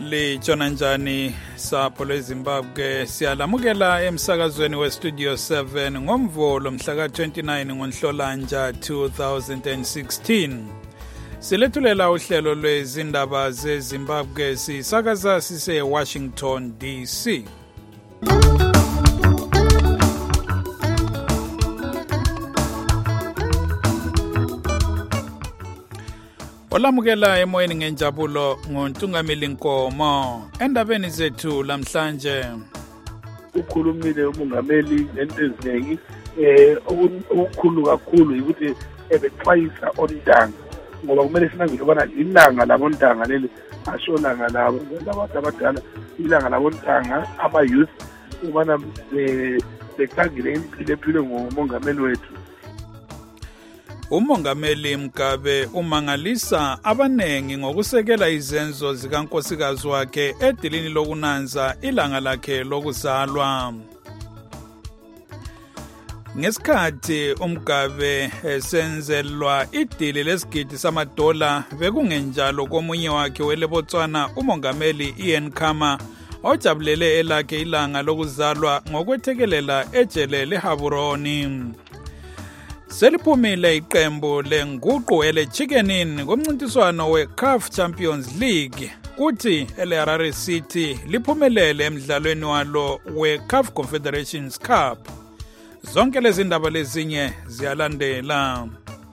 litshona njani sapho lweZimbabwe? Siyalamukela emsakazweni weStudio 7 ngomvulo mhla ka-29 ngoNhlolanja 2016. Silethulela uhlelo lwezindaba zeZimbabwe sisakaza sise-Washington DC. Olamukela emoyeni ngenjabulo ngoNtungameli Nkomo. Endabeni zethu lamhlanje ukhulumile umongameli ngento eziningi okukhulu kakhulu ukuthi ebexwayisa ontanga ngoba kumele sinanzele ukubana ilanga labontanga leli ashonanga labo abantu abadala, ilanga labontanga ama-youth ukubana bekhangile impilo ephilwe ngumongameli wethu. Umongameli Mugabe umangalisa abanengi ngokusekela izenzo zikankosikazi wakhe edilini lokunanza ilanga lakhe lokuzalwa. Ngesikhathi uMugabe esenzelwa idili lesigidi samadola, bekungenjalo komunye wakhe weLebotswana umongameli Ian Khama ojabulele elakhe ilanga lokuzalwa ngokwethekelela ejele leHaburoni. Seliphumile iqembu lenguqu ele-Chickenini kumncintiswano we-CAF Champions League, kuthi ele-Harare City liphumelele emdlalweni walo we-CAF Confederations Cup. Zonke lezi ndaba lezinye ziyalandela.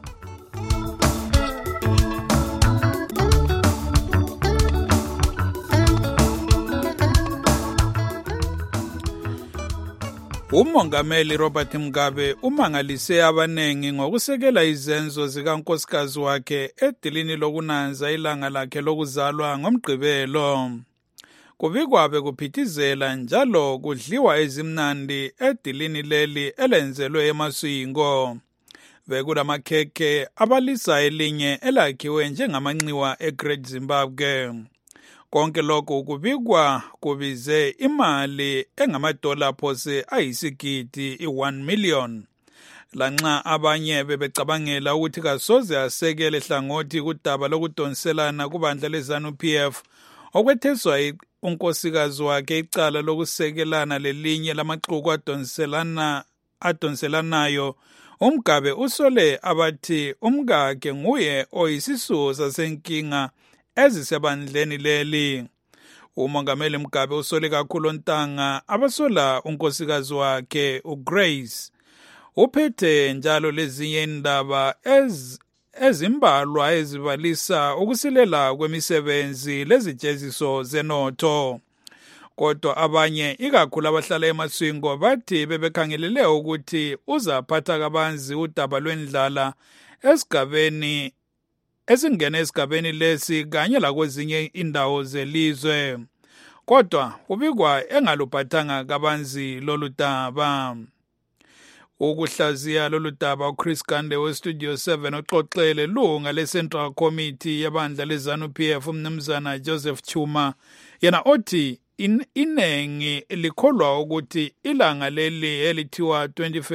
Umongameli Robert Mugabe umangalise abanengi ngokusekela izenzo zikankosikazi wakhe edilini lokunanza ilanga lakhe lokuzalwa ngoMgqibelo. Kubikwabe kuphithizela njalo kudliwa ezimnandi edilini leli elenzelwe eMaswingo. Bekulamakhekhe abalisa elinye elakhiwe njengamanxiwa eGreat Zimbabwe. Konke lokho kubikwa kubize imali engamadola phose ayisigidi i-1 million. Lanxa abanye bebecabangela ukuthi kasoze asekele hlangothi kudaba lokudonselana kubandla leZANU-PF, okwetheswa unkosikazi wakhe icala lokusekelana lelinye lamaxuku adonselanayo, uMugabe usole abathi umkakhe nguye oyisisusa senkinga ezisebandleni leli. Umongameli Mugabe usole kakhulu ontanga abasola unkosikazi wakhe uGrace. Uphethe njalo lezinye indaba ezimbalwa ezibalisa ukusilela kwemisebenzi lezijeziso zenotho. Kodwa abanye ikakhulu abahlala eMaswingo bathi bebekhangelele ukuthi uzaphatha kabanzi udaba lwendlala esingene esigabeni lesi kanye lakwezinye indawo zelizwe. Kodwa kubikwa engaluphathanga kabanzi lolu daba. Ukuhlaziya lolu daba uChris Gande weStudio 7 uxoxele lunga leCentral Committee yabandla leZANU-PF umnumzana Joseph Chuma, yena othi inengi likholwa ukuthi ilanga leli elithiwa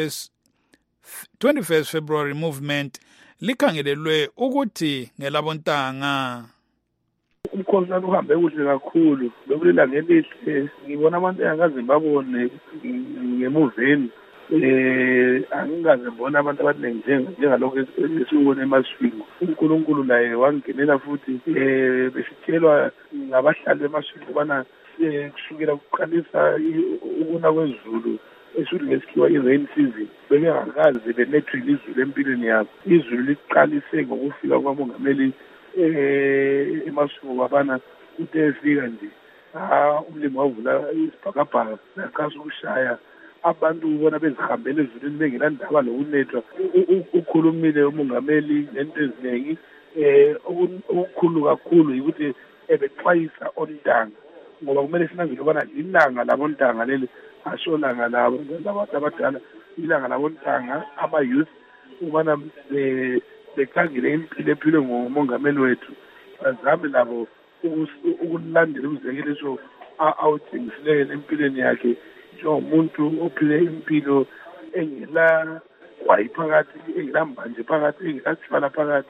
21st February movement likhangelelwe ukuthi ngelabontanga. Umkhonto uhambe kuhle kakhulu, bekulilanga elihle. Ngibona abantu engakaze babone ngemuveni. Angikaze ngibona abantu abaningi njengalokho esikubona eMaswingo. uNkulunkulu naye wangenela futhi besitshelwa ngabahlali beMaswingo bana kusukela kuqalisa ukuna kwezulu esudi ngesikhiwa i-rain season bengakazi benethile izulu empilweni yabo. Izulu liqalise ngokufika kwamongameli eMaswingo kwabana uthe efika nje umlimi wavula isibhakabhaka naqasa ukushaya abantu ubona bezihambele ezulwini bengenandaba lokunethwa. Ukhulumile umongameli ngento eziningi okukhulu kakhulu ukuthi ebexwayisa ontanga ngoba kumele sinanzele ukubana ilanga labontanga leli ashonanga labo abantu abadala, ilanga labontanga ama-youth ukubana bekhangile impilo ephilwe ngumongameli wethu, bazame labo ukulandela umzekeliso awutshengisileyo empilweni yakhe njengomuntu ophile impilo engela kwayi phakathi, engelambanje phakathi, engelasifala phakathi,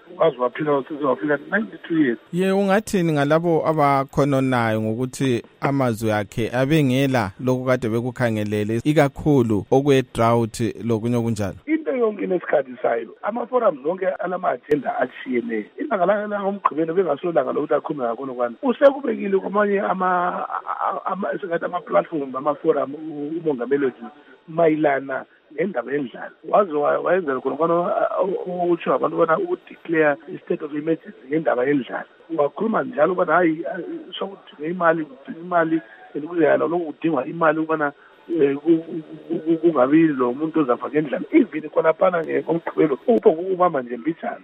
waze waphila usizo wafika 92 years. Ye ungathini ngalabo abakhononayo ngokuthi amazwi akhe abengela lokhu kade bekukhangelele ikakhulu okwe drought lokunye okunjalo? Into yonke nesikhathi sayo ama-forums onke alama-agenda atshiyeneyo ilanga langomgqibelo bengasolanga lokuthi akhulume ngakho kwani usekubekile kwamanye esingathi ama-platform ama-forum umongameli wethu mayelana ngendaba yendlala wayenzela khona ukutsho abantu bona ukudeclare i-state of emergency ngendaba yendlala wakhuluma njalo ubana hayi sokudinga imali ukuzeyala lokhu kudingwa imali ukubana kungabi lo muntu ozafaka endlala even khonaphana ngomgqibelo ubamba nje mbijana.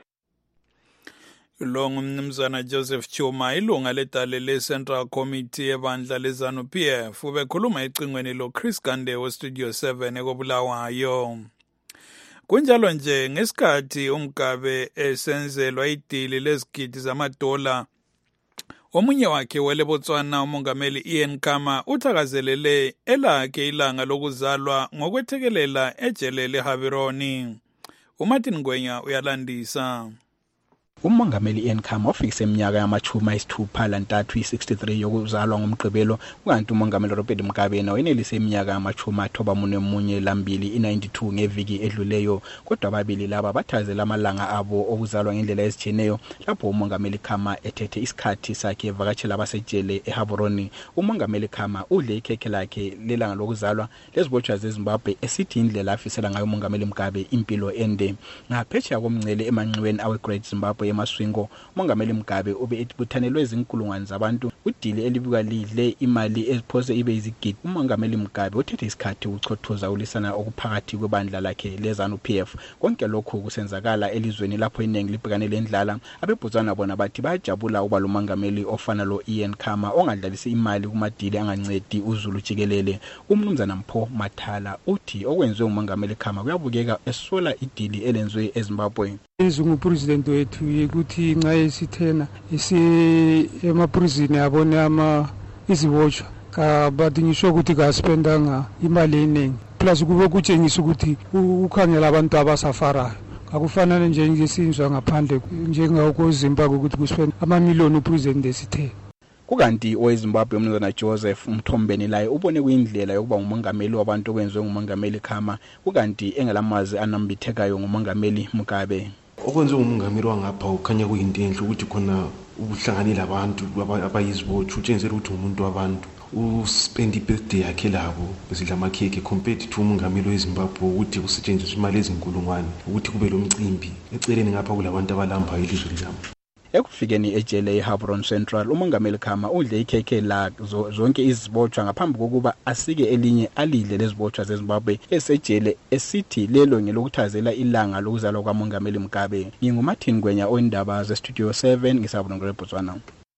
Lo ngumnumzana Joseph Chuma, ilunga ledale le-Central Committee ebandla le-ZANU-PF, ubekhuluma ecingweni lo-Chris Gande we-Studio 7 ekobulawayo. Kunjalo nje ngesikhathi uMgabe esenzelwa idili lezigidi zamadola, omunye wakhe weleBotswana umongameli Ian Khama uthakazelele elakhe ilanga lokuzalwa ngokwethekelela ejele leHavironi. uMartin Ngwenya uyalandisa. Umongameli Ian Khama ofikise iminyaka yamachuma isithupha lantathu 63 yokuzalwa ngomgqibelo, kanti umongameli Robert Mugabe wenelise iminyaka yamachuma 91 lambili 92 ngeviki edluleyo. Kodwa ababili laba bathazela amalanga abo okuzalwa ngendlela ezitshiyeneyo lapho umongameli Khama ethethe isikhathi sakhe evakatshela abasejele eHavironi. Umongameli Khama udle ikhekhe lakhe lelanga lokuzalwa lezibotshwa zeZimbabwe esithi indlela afisela ngayo umongameli Mugabe impilo ende. Ngaphetsheya komngcele emanxiweni awe Great Zimbabwe emaswingo, umongameli Mugabe ube etibuthanelwe izinkulungwane zabantu udili elibika lidle imali eziphose ibe izigidi. Umongameli Mugabe uthethe isikhathi ukuchothoza ulisana okuphakathi kwebandla lakhe le-ZANU-PF. Konke lokhu kusenzakala elizweni lapho iningi libhekane lendlala. AbeBotswana bona bathi bayajabula uba lo mongameli ofana lo Ian Khama ongadlalisi imali kumadili angancedi uzulu jikelele. Umnumzana Mpho Mathala uthi okwenziwe umongameli Khama kuyabukeka esola idili elenzwe eZimbabwe. Ngupresident wethu ukuthi nxa esithena emaprisini abone izibotshwa kabathi ngisho ukuthi kaspendanga imali eningi plus kube kutshengisa ukuthi ukhangela abantu abasafarayo akufanele nje ngesinzwa ngaphandle njengakoZimbabwe ukuthi kuspend amamiliyoni upresident esithena. Kukanti oweZimbabwe umnumzana Joseph Mthombeni laye ubone kuyindlela yokuba ngumongameli wabantu okwenziwe ngumongameli Khama, kukanti engelamazi anambithekayo ngumongameli Mugabe. Okwenziwe ngumongameli wangapha ukhanya kuyinto enhle ukuthi khona ubuhlanganile abantu abayizibotshwa utshengisa ukuthi umuntu wabantu uspend ibirthday yakhe labo besidla amakhekhe compared to umongameli weZimbabwe ukuthi kusetshenziswe imali ezinkulungwane ukuthi kube lo mcimbi eceleni ngapha kulabantu abalambayo ilizwe labo. Ekufikeni ejele eHavironi Central, umongameli Khama udle ikhekhe la zonke izibotshwa ngaphambi kokuba asike elinye alidle lezibotshwa zeZimbabwe esejele esithi lelo ngelokuthazela ilanga lokuzalwa kwamongameli Mugabe. NginguMartin Ngwenya oyindaba zeStudio 7 ngisabona eBotswana.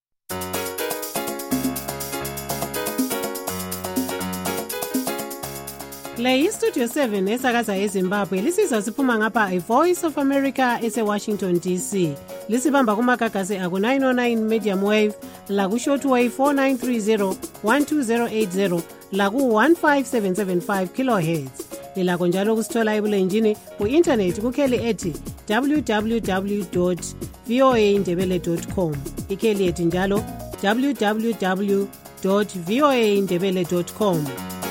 Le iStudio 7 esakaza eZimbabwe lisizwa siphuma ngapha iVoice of America eseWashington DC. Lisibamba kumagagasi aku 909 medium wave, laku shortwave 4930 12080, laku 15775 kilohertz. Lilakho njalo kusithola ebulenjini ku-internet kukheli ethi www.voaindebele.com. Ikheli ethi njalo www.voaindebele.com.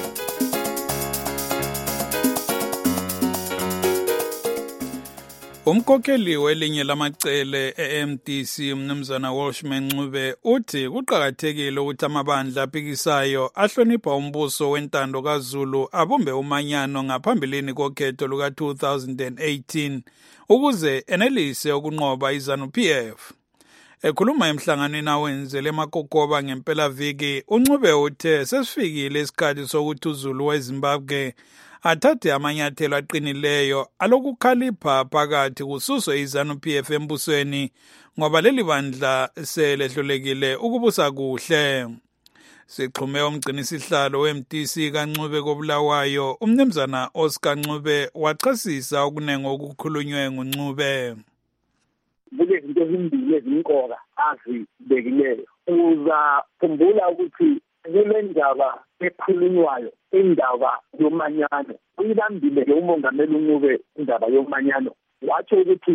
Umkhokheli welinye lamacele eMDC umnumzana Welshman Ncube uthi kuqhakathekile ukuthi amabandla aphikisayo ahlonipha umbuso wentando kaZulu abumbe umanyano ngaphambilini kokhetho luka 2018 ukuze enelise ukunqoba iZANU-PF. Ekhuluma emhlanganweni awenzele eMakokoba ngempelaviki, uNcube uthe sesifikile isikhathi sokuthi uZulu weZimbabwe athathe amanyathelo aqinileyo alokukhalipha phakathi kususwe iZANU-PF embusweni ngoba leli bandla selehlulekile ukubusa kuhle. Sixhume umgcinisihlalo weMDC kaNcube kobulawayo umnumzana Oscar Ncube wachasisa okunenge okukhulunywe nguNcube. Buke izinto ezimbili ezinqoka azibekileyo. Uzakhumbula ukuthi kule ndaba ekhulunywayo indaba yomanyano uyibambile ke umongameli uNcube indaba yomanyano wathi ukuthi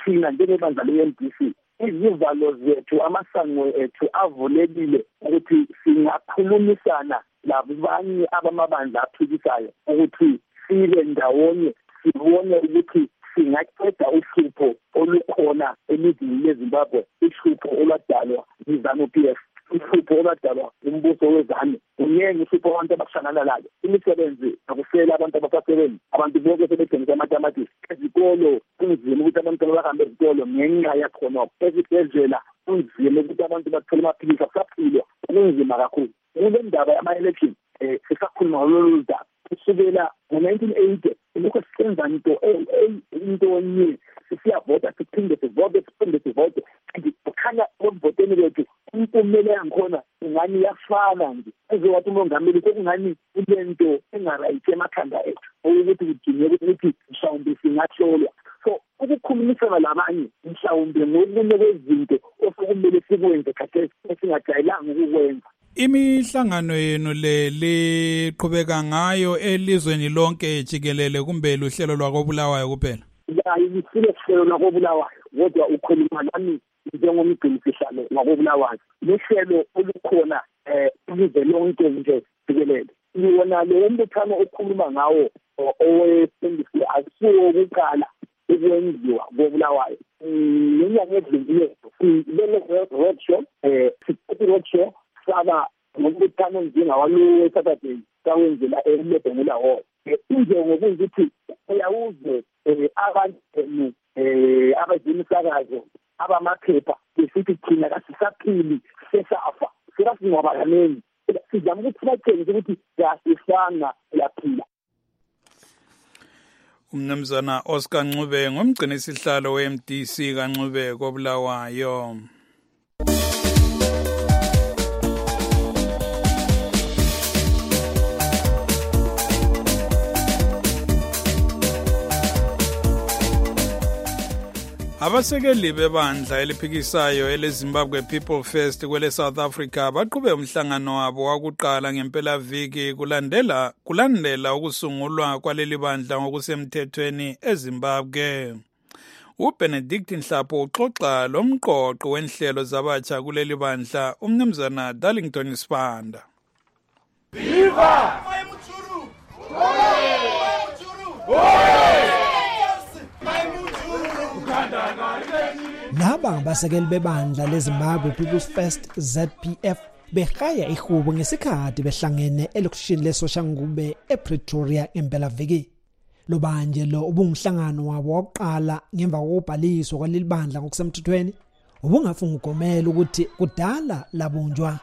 thina njengebandla le-MDC izivalo zethu amasango ethu avulekile ukuthi singakhulumisana labanye abamabandla aphikisayo ukuthi sibe ndawonye sibone ukuthi singaqeda uhlupho olukhona elizweni leZimbabwe, uhlupho olwadalwa yiZANU-PF, uhlupho olwadalwa umbuso wezane. Unyenge uhlupho abantu abahlangana lalo. Imisebenzi akusela abantu abasasebenzi, abantu bonke sebethengisa amatamatisi. Ezikolo kunzima ukuthi abantu bahambe ezikolo ngenxa yakhona. Ezibhedlela kunzima ukuthi abantu bathole amaphilisi akusaphilwa, kunzima kakhulu. Kule ndaba yama-election sisakhuluma ngololu daba kusukela ngo-1980 lokho sisenza into nye siyavota siphinde sivote kanti kukhanya ekuvoteni kwethu impumela yangikhona ingani yafana nje ezowathi umongameli sekungani kulento engarayithi emakhanda ethu ukuthi kudinge ukuthi mhlawumbe singahlolwa. So ukukhulumisana labanye mhlawumbe ngokunye kwezinto osokumele sikwenze khathesi esingajayelanga ukukwenza. Imihlangano yenu le liqhubeka ngayo elizweni lonke jikelele kumbe luhlelo lwakobulawayo kuphela? Yayisile uhlelo lwakobulawayo kodwa ukhuluma nami njengomgcinisihlalo wakobulawayo. Luhlelo olukhona ilizwe lonke nje jikelele. Yona le mbuthano okhuluma ngawo owesindisi akusiwo ukuqala ukwenziwa kobulawayo. Ngenyanga edlule sibele roadshow roadshow saba ngokuthana njengawalo weSaturday sawenzela eLebengula Hall. Injongo ukuthi uyawuze abantu abazimisakazo abamaphepha besithi thina kasisaphili sesafa sirasingwaba kaneni sizama ukuthi batshengise ukuthi yasifana yaphila. Umnumzana Oscar Ncube ngumgcinisihlalo we-MDC kaNcube kobulawayo. Abasekeli bebandla eliphikisayo eleZimbabwe People First kwele South Africa baqhube umhlangano wabo wakuqala ngempelaviki kulandela ukusungulwa kwaleli bandla ngokusemthethweni eZimbabwe. uBenedict Nhlapho uxoxa lomqoqo wenhlelo zabatsha kuleli bandla umnumzana Darlington Spanda. Viva! Laba ngabasekeli bebandla leZimbabwe People's First ZPF behaya ihubo ngesikhathi behlangene elokishini leSoshangube ePretoria empelaviki. Lo banje lo ubungumhlangano wabo wokuqala ngemva kokubhaliswa kwaleli bandla ngokusemthethweni ubungafunga ugomela ukuthi kudala labunjwa.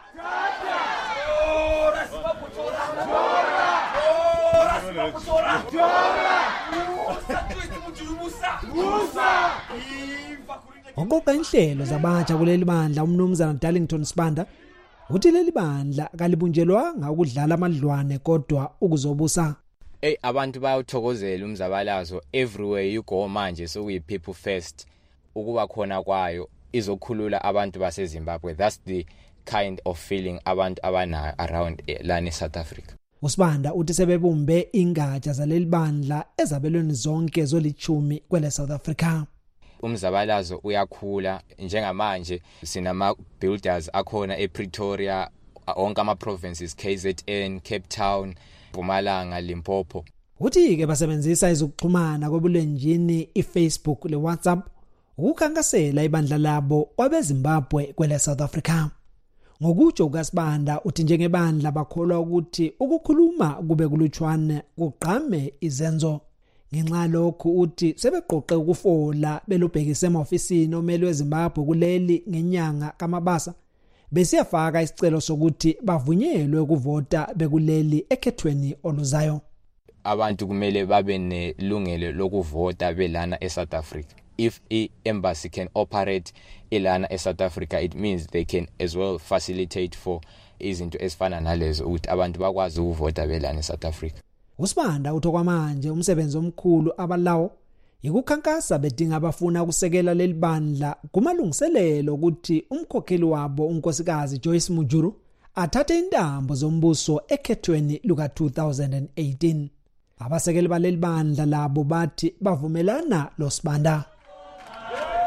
Ngokuqoqa inhlelo zabatsha kuleli bandla umnumzana Darlington Spanda uthi leli bandla kalibunjelwanga ukudlala amadlwane kodwa ukuzobusa. Abantu bayawuthokozela umzabalazo everywhere you go manje sokuyi People First ukuba khona kwayo izokhulula abantu baseZimbabwe. That's the kind of feeling abantu abanayo around lana eSouth Africa. uSibanda uthi sebebumbe ingatsha zaleli bandla ezabelweni zonke zolithumi kwele South Africa. Umzabalazo uyakhula njengamanje sinama builders akhona ePretoria onke ama provinces KZN, Cape Town, Mpumalanga, Limpopo. Uthi ke basebenzisa izokuxhumana kwebulenjini iFacebook leWhatsApp ukukhankasela ibandla labo kwabeZimbabwe kwele South Africa. Ngokutsho kukaSibanda uthi njengebandla bakholwa ukuthi ukukhuluma kube kulutshwane kuqhame izenzo. Ngenxa lokho uthi sebeqoqe ukufola belubhekise emahofisini omeli weZimbabwe kuleli ngenyanga kaMabasa besiyafaka isicelo sokuthi bavunyelwe ukuvota bekuleli ekhethweni oluzayo. Abantu kumele babe nelungelo lokuvota belana eSouth Africa. If the embassy can operate elana eSouth Africa, it means they can as well facilitate for izinto ezifana nalezo ukuthi abantu bakwazi ukuvota belana eSouth Africa. uSibanda uthoka manje umsebenzi omkhulu abalawo ikukhankasa bedinga abafuna ukusekela leli bandla kumalungiselelo ukuthi umkhokheli wabo unkosikazi Joyce Mujuru athathe intambo zombuso ekhethweni luka 2018. Abasekeli baleli bandla labo bathi bavumelana loSibanda.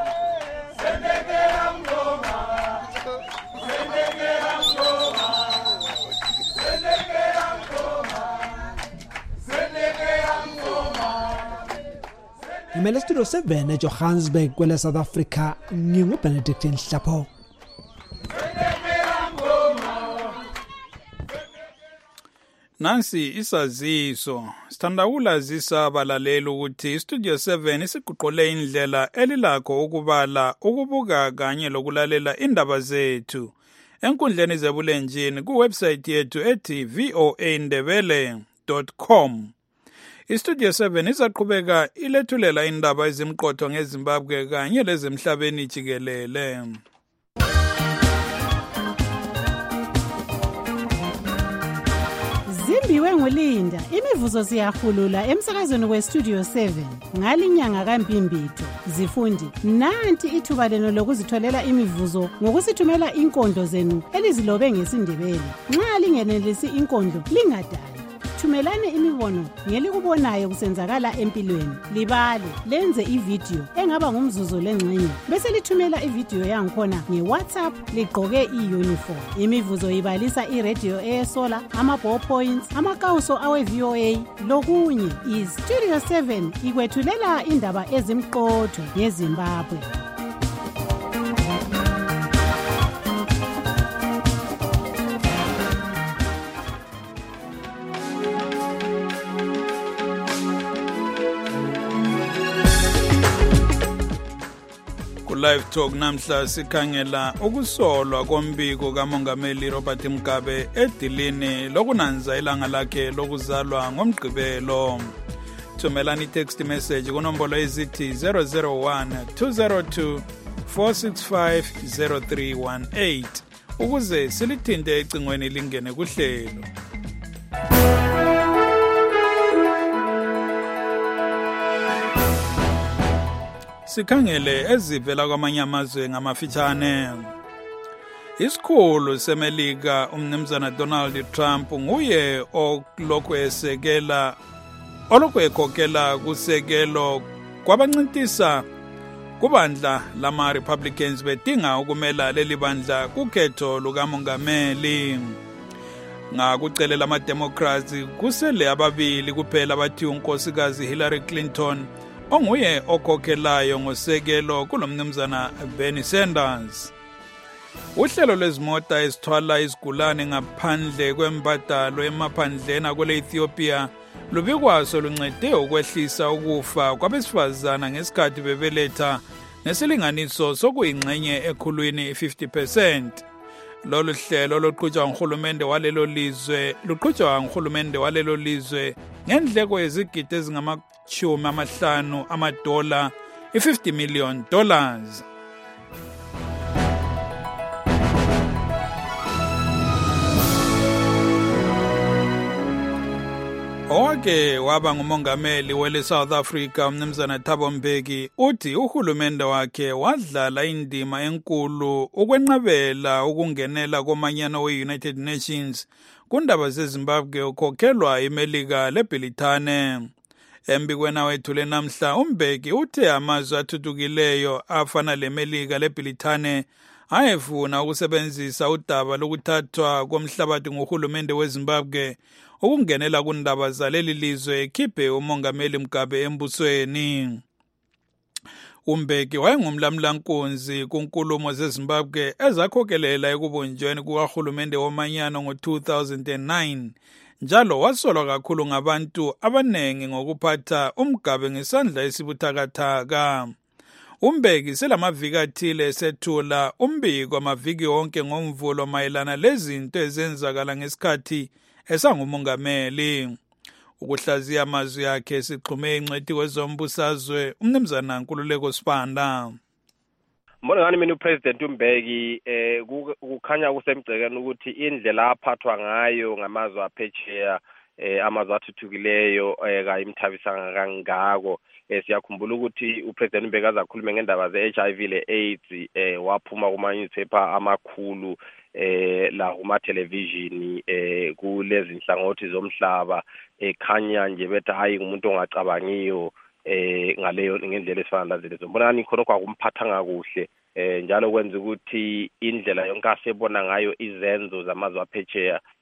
Ngimele studio 7 eJohannesburg kwele South Africa nginguBenedict Nhlapho. Nansi isaziso sithanda ukulazisa abalaleli ukuthi Studio 7 isiguqule indlela elilakho ukubala, ukubuka kanye lokulalela indaba zethu enkundleni zebulenjini kuwebsite yethu ethi voandebele.com. iStudio 7 izaqhubeka ilethulela indaba ezimqotho ngeZimbabwe kanye lezemhlabeni jikelele. Zimbiwe nguLinda, imivuzo siyahulula emsakazweni weStudio 7 ngalinyanga kaMbimbitho. Zifundi, nanti ithuba leno lokuzitholela imivuzo ngokusithumela inkondlo zenu elizilobe ngesindebele. Nxa lingenelisi inkondlo, lingadali. Thumelani imibono ngelikubonayo kusenzakala empilweni. Libale, lenze ivideo engaba ngumzuzu lengxenye. Bese lithumela ivideo yangikhona ngeWhatsApp ligqoke iuniform. Imivuzo ibalisa iradio esola, ama-ballpoints, amakawuso awe-VOA, lokunye. iStudio 7 ikwethulela indaba ezimqotho ngeZimbabwe. Live Talk namhla sikhangela ukusolwa kombiko kaMongameli Robert Mugabe edilini lokunanza ilanga lakhe lokuzalwa ngoMgqibelo. Thumelani text message kunombolo ezithi 001 202 465 0318 ukuze silithinte ecingweni lingene kuhlelo. Sikhangele ezivela kwamanye amazwe ngamafitshane. Isikhulu seMelika umnumzana Donald Trump nguye olokhu ekhokhela kusekelo kwabancintisa kubandla lama-Republicans bedinga ukumela leli bandla kukhetho lukamongameli. Ngakucelela ama-Democrats kusele ababili kuphela abathi unkosikazi Hillary Clinton onguye okhokhelayo ngosekelo kulomnumzana Bernie Sanders. Uhlelo lwezimota ezithwala izigulane ngaphandle kwembadalo emaphandleni akule Ethiopia lubikwaso luncede ukwehlisa ukufa kwabesifazana ngesikhathi bebeletha nesilinganiso sokuyingxenye ekhulwini 50%. Lolu hlelo luqhutshwa nguhulumende walelo lizwe ngendleko yezigidi ezingama-50 amadola, $50 million. Owake waba ngumongameli wele South Africa umnumzana Thabo Mbeki uthi uhulumende wakhe wadlala indima enkulu ukwenqabela ukungenela komanyano we-United Nations kundaba zeZimbabwe ukhokhelwa iMelika leBrithani. Embikweni wethule namhla uMbeki uthe amazwe athuthukileyo afana leMelika leBrithani ayefuna ukusebenzisa udaba lokuthathwa komhlabathi nguhulumende weZimbabwe ukungenela kundaba zaleli lizwe ekhiphe umongameli Mugabe embusweni. uMbeki wayengumlamlankunzi kunkulumo zeZimbabwe ezakhokhelela ekubunjweni kukahulumende womanyano ngo-2009. Njalo wasolwa kakhulu ngabantu abanengi ngokuphatha uMugabe ngesandla esibuthakathaka. uMbeki selamaviki athile esethula umbiko amaviki wonke ngomvulo mayelana lezinto ezenzakala ngesikhathi esangumongameli. Ukuhlaziya amazwi yakhe sixhume ingcwethi kwezombusazwe umnumzana Nkululeko Sibanda. Mbona ngani mina uPresident uMbeki kukhanya kusemgcekeni ukuthi indlela aphathwa ngayo ngamazwe aphetsheya amazwe athuthukileyo kayimthabisanga kangako. Siyakhumbula ukuthi uPresident uMbeki azakhuluma ngendaba ze-HIV le-AIDS waphuma kuma-newspaper amakhulu la kuma-television kulezi nhlangothi zomhlaba ekhanya nje bethi hayi umuntu ongacabangiyo ngendlela esifana lazo. Mbona ngani khona kwakumphathanga kuhle njalo kwenza ukuthi indlela yonke asebona ngayo izenzo zamazwe aphetsheya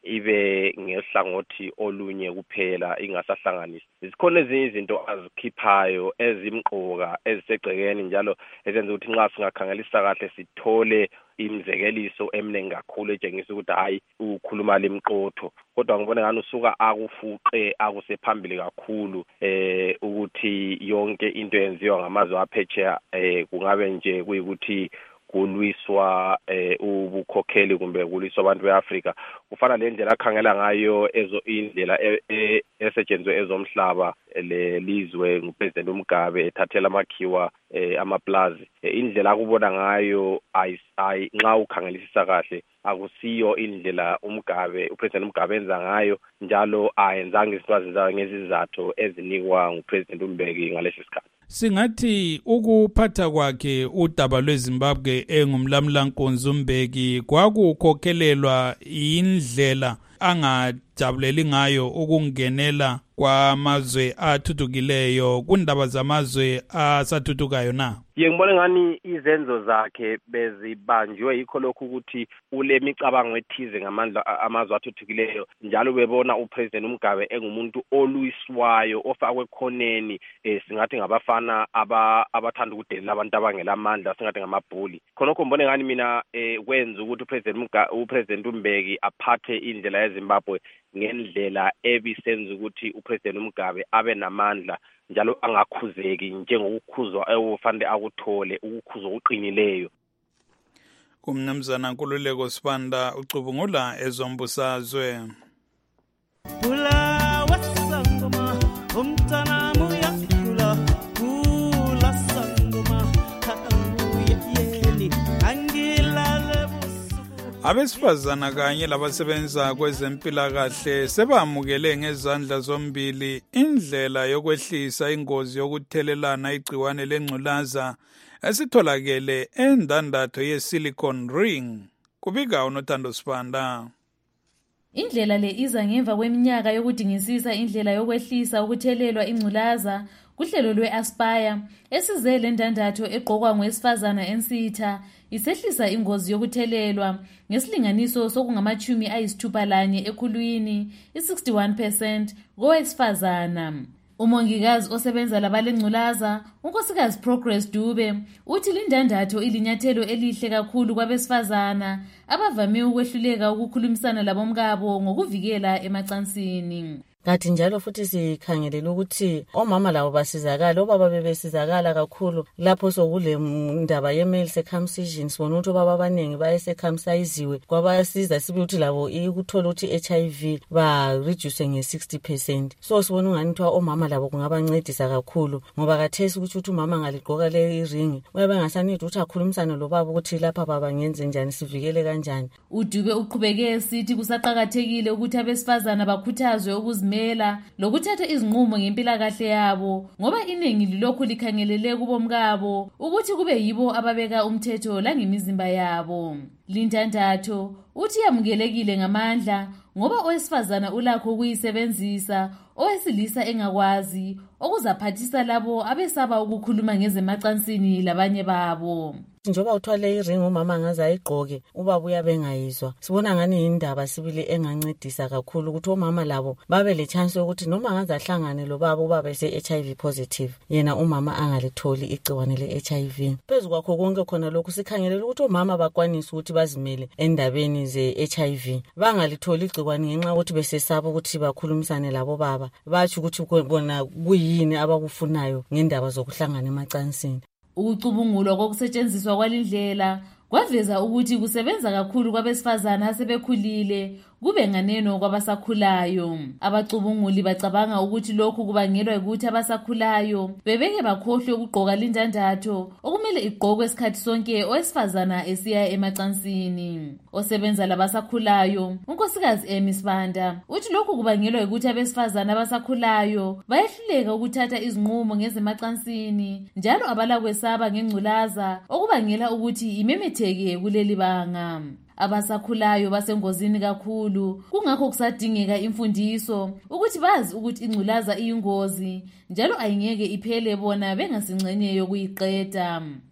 ibe ngehlangothi olunye kuphela ingasahlanganisi. Zikhona ezinye izinto azikhiphayo ezimqoka ezisegcekeni njalo ezenza ukuthi nxa singakhangelisa kahle sithole imzekeliso eminingi kakhulu etshengisa ukuthi hayi ukhuluma lemqotho, kodwa ngibona ngani usuka akufuqe akusephambili kakhulu ukuthi yonke into yenziwa ngamazwe aphetsheya kungabe nje kuyikuthi kulwiswa ubukhokheli kumbe kulwiswa abantu beAfrika. Kufana le ndlela akhangela ngayo indlela esetshenzwe ezomhlaba lelizwe nguPresident uMgabe ethathela amakhiwa amaplazi. Indlela akubona ngayo nxa ukhangelisisa kahle akusiyo indlela uPresident Mugabe enza ngayo, njalo ayenzanga izinto azenzayo ngezizathu ezinikwa nguPresident uMbeki ngalesi sikhathi. Singathi ukuphatha kwakhe udaba lweZimbabwe engumlamlankunzi uMbeki kwakukhokhelelwa indlela angajabuleli ngayo ukungenela kwamazwe athuthukileyo kundaba zamazwe asathuthukayo na? Ngibona ngani izenzo zakhe bezibanjwe yikho lokhu ukuthi ule micabango ethize ngamandla amazwe athuthukileyo, njalo bebona uPresident uMgabe engumuntu olwiswayo ofakwe khoneni singathi ngabafana abathanda ukudelela abantu abangelamandla singathi ngamabhuli. Khonokho ngibona ngani mina kwenza ukuthi uPresident uMbeki aphathe indlela yeZimbabwe ngendlela ebisenza ukuthi uPresident uMgabe abe namandla njalo angakhuzeki njengokukhuzwa ofanele akuthole ukukhuzwa oqinileyo. Kumnumzana Nkululeko Sibanda ucubungula ezombusazwe. Kula wasangoma umntana muyakula kula sangoma yeli angilale Abesifazana kanye labasebenza kwezempilakahle sebamukele ngezandla zombili indlela yokwehlisa ingozi yokuthelelana igciwane lengculaza esitholakele endandatho yeSilicon Ring. Kubika uNothando Sibanda. Indlela le iza ngemva kweminyaka yokudingisisa indlela yokwehlisa ukuthelelwa ingculaza kuhlelo lwe-Aspire esizele ndandatho egqokwa ngowesifazana ensitha isehlisa ingozi yokuthelelwa ngesilinganiso sokungama-61 ekhulwini, i-61% kowesifazana. Umongikazi osebenza labalengculaza, unkosikazi Progress Dube, uthi lindandatho ilinyathelo elihle kakhulu kwabesifazana abavame ukwehluleka ukukhulumisana labomkabo ngokuvikela emacansini. Ngathi njalo futhi sikhangelele ukuthi omama labo basizakala, obaba bebesizakala kakhulu lapho sokule ndaba ye-male circumcision. Sibona ukuthi obaba abaningi bayecircumciseziwe, kwabasiza sibe ukuthi labo ikuthola ukuthi HIV ba-reduce nge-60%. So sibona ungani kuthiwa omama labo kungabancedisa kakhulu, ngoba kathesi ukuthi umama ngaligqoka le iringi uyabe engasanidi ukuthi akhulumisane lobaba ukuthi lapha baba ngenze njani, sivikele kanjani. uDube uqhubeke sithi kusaqhakathekile ukuthi abesifazana bakhuthazwe ukuzimela lokuthatha izinqumo ngempilakahle yabo, ngoba iningi lilokhu likhangelele kubomkabo ukuthi kube yibo ababeka umthetho langemizimba yabo. Lindandatho uthi yamukelekile ngamandla ngoba owesifazana ulakho ukuyisebenzisa owesilisa engakwazi, okuzaphathisa labo abesaba ukukhuluma ngezemacansini labanye babo. Njoba uthwale iring umama ngaze ayigqoke ubaba uyabengayizwa. Sibona ngani indaba sibili engancedisa kakhulu ukuthi omama labo babe le chance ukuthi noma ngaze ahlangane lobaba ubaba ese-HIV positive, yena umama angalitholi igciwane le-HIV. Phezu kwakho konke khona lokhu sikhangelele ukuthi omama bakwanise ukuthi bazimele endabeni ze-HIV, bangalitholi igciwane ngenxa ukuthi besesaba ukuthi bakhulumisane labo baba, bathi ukuthi bona kuyini abakufunayo ngendaba zokuhlangana emacansini. Ukucubungulwa kokusetshenziswa kwalindlela kwaveza ukuthi kusebenza kakhulu kwabesifazana asebekhulile kube nganeno kwabasakhulayo. Abacubunguli bacabanga ukuthi lokhu kubangelwa ukuthi abasakhulayo bebeke bakhohlwe ukugqoka lindandatho okumele igqokwe isikhathi sonke owesifazana esiya emacansini. Osebenza labasakhulayo, unkosikazi Amy Sibanda, uthi lokhu kubangelwa ukuthi abesifazana abasakhulayo bayehluleka ukuthatha izinqumo ngezemacansini njalo abalakwesaba ngengculaza okubangela ukuthi imemetheke kuleli banga. Abasakhulayo basengozini kakhulu, kungakho kusadingeka imfundiso ukuthi bazi ukuthi ingculaza iyingozi njalo ayingeke iphele bona bengasingcenye yokuyiqeda.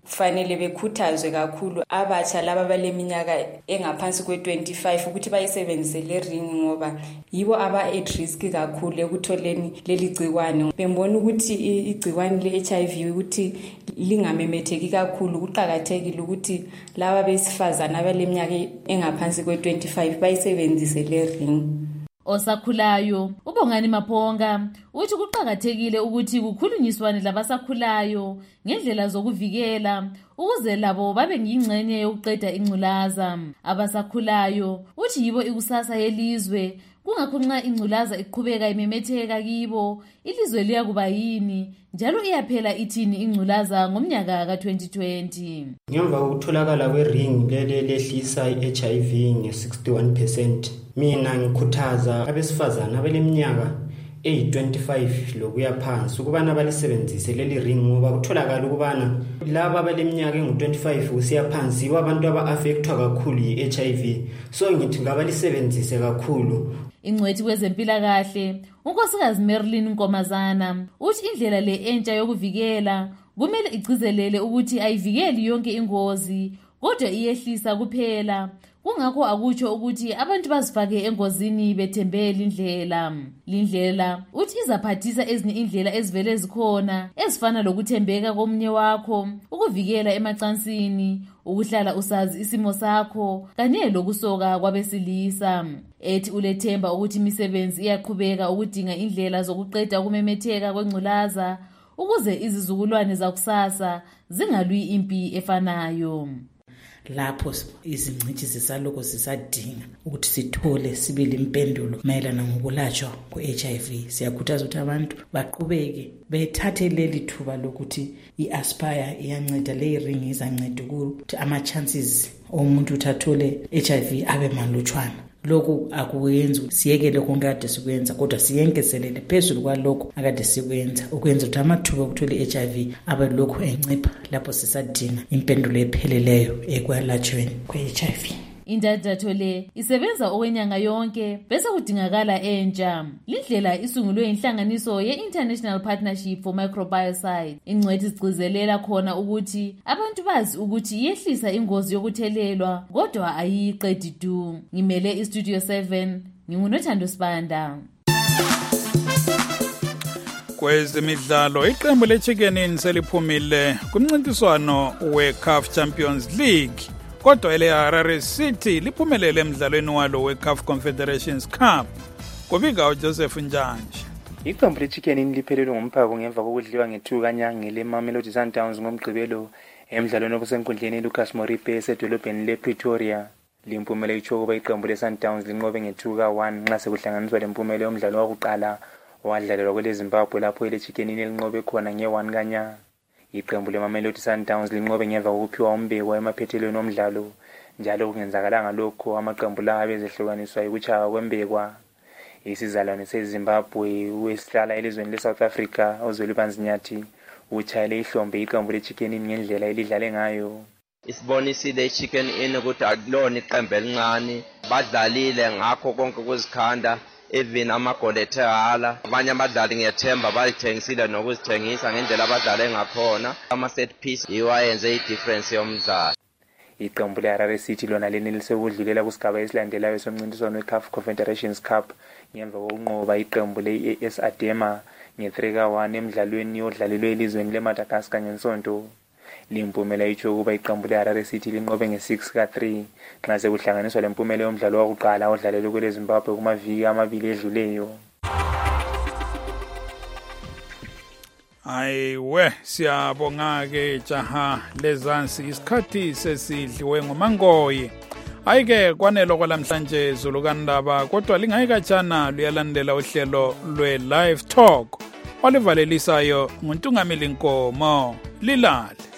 Fanele bekhuthazwe kakhulu abatsha laba baleminyaka engaphansi kwe-25 ukuthi bayisebenzise le ring ngoba yibo aba-at risk kakhulu ekutholeni leli gciwane. Bembona ukuthi igciwane le-HIV ukuthi lingamemetheki kakhulu, kuqakathekile ukuthi laba besifazana abaleminyaka engaphansi kwe-25 bayisebenzise le ring. Osakhulayo uBongani Maphonga uthi kuqhakathekile ukuthi kukhulunyiswane labasakhulayo ngendlela zokuvikela ukuze labo babe ngingcenye yokuqeda ingculaza. Abasakhulayo uthi yibo ikusasa yelizwe, kungakho nxa ingculaza iqhubeka imemetheka kibo ilizwe liyakuba yini njalo iyaphela ithini ingculaza ngomnyaka ka-2020. Ngemva kokutholakala kwe-ring lehlisa i-HIV nge-61%, mina ngikhuthaza abesifazana abaleminyaka eyi-25 lokuya phansi ukubana balisebenzise leli ring ngoba kutholakala ukubana laba abaleminyaka engu-25 kusiya phansi yibo abantu aba-affectwa kakhulu yi-HIV, so ngithi ngabalisebenzise kakhulu. Ingcwethi kwezempilakahle unkosikazi Marilyn Nkomazana uthi indlela le entsha yokuvikela kumele igcizelele ukuthi ayivikeli yonke ingozi kodwa iyehlisa kuphela, kungakho akutsho ukuthi abantu bazifake engozini bethembele lindlela uthi izaphathisa ezinye indlela ezivele zikhona ezifana lokuthembeka komunye wakho, ukuvikela emacansini, ukuhlala usazi isimo sakho kanye lokusoka kwabesilisa. Ethi ulethemba ukuthi imisebenzi iyaqhubeka ukudinga indlela zokuqeda ukumemetheka kwengculaza ukuze izizukulwane zakusasa zingalwi impi efanayo. Lapho izingcithi zisaloko zisadinga ukuthi sithole sibili impendulo mayelana ngokulatshwa kwe-HIV. Siyakhuthaza ukuthi abantu baqhubeke bethathe leli thuba lokuthi i-Aspire iyanceda, le ring izanceda ukuthi ama-chances omuntu ukuthi athole HIV abe malutshwana. Lokhu akuyenzi siyekele konke kade sikwenza kodwa siyengezelele phezulu kwalokho akade sikwenza ukwenza ukuthi amathuba okuthola i-HIV abe lokhu encipha lapho sisadinga impendulo epheleleyo ekwalatshweni kwe-HIV. Indandatho le isebenza okwenyanga yonke bese kudingakala entsha. Lindlela isungulwe inhlanganiso ye-International Partnership for Microbiocide. Ingcwethi sigcizelela khona ukuthi abantu bazi ukuthi iyehlisa ingozi yokuthelelwa kodwa ayiqedi du. Ngimele iStudio 7, ngingunothando Sibanda. Kwezemidlalo, iqembu leChicken seliphumile kumncintiswano we-CAF Champions League. Kodwa ile-Harare City liphumelele emdlalweni walo we-CAF Confederations Cup. Kubika uJoseph Njanje. Iqembu leChicken liphelelwe ngomphako ngemva kokudliwa nge-2 kanyanga le-Mamelodi Sundowns ngomgqibelo emdlalweni obusenkundleni Lucas Moripe esedolobheni le-Pretoria. Limpumela itsho kuba iqembu le-Sundowns linqobe nge-2 ka-1 nxa sekuhlanganiswa lempumela yomdlalo wokuqala owadlalelwa kwele-Zimbabwe lapho ile-Chicken linqobe khona nge-1 kanyanga. Iqembu le-Mamelodi Sundowns linqobe ngemva kokuphiwa umbeko emaphethelweni omdlalo, njalo kungenzakalanga lokho amaqembu lawo bezehlukaniswa ukuchaya kwembekwa. Isizalwane seZimbabwe wesihlala elizweni le-South Africa uZwelibanzi uchayele ihlombe iqembu leChicken ngendlela elidlale ngayo. Isibonisile iChicken ukuthi akulona iqembu elincane, badlalile ngakho konke kuzikhanda even amagoli ethala. Abanye abadlali ngiyethemba bayithengisile nokuzithengisa ngendlela abadlale ngakhona. Ama-set piece yiwo ayenze i-difference yomdlalo. Iqembu le-Harare City lona lenelise ukudlulela kusigaba esilandelayo somncintiswano we-CAF Confederations Cup ngemva kokunqoba iqembu le-AS Adema nge-3 ka-1 emdlalweni odlalelwe elizweni le-Madagascar ngensonto. Limpumela itsho kuba iqembu le-Harare City linqobe nge-6 ka-3 nxa sekuhlanganiswa lempumela yomdlalo wokuqala odlalelwe kwele-Zimbabwe kumaviki amabili edluleyo. Ayiwe, siyabonga-ke jaha lezansi, isikhathi sesidliwe nguMangoyi. Ayike kwanelo kwalamhlanje Zulukandaba, kodwa lingayikatshana luyalandela uhlelo lwe-Live Talk olivalelisayo nguNtungameli Nkomo. Lilale.